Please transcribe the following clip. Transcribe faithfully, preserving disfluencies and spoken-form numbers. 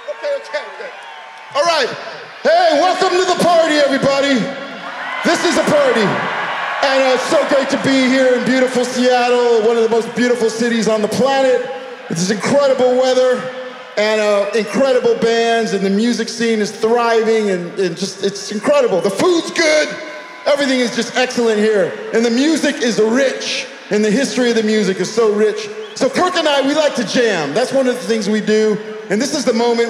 Okay, okay, okay. All right. Hey, welcome to the party, everybody. This is a party. And uh, it's so great to be here in beautiful Seattle, one of the most beautiful cities on the planet. It's incredible weather and uh, incredible bands, and the music scene is thriving, and, and just, it's incredible. The food's good. Everything is just excellent here. And the music is rich, and the history of the music is so rich. So Kirk and I, we like to jam. That's one of the things we do. And this is the moment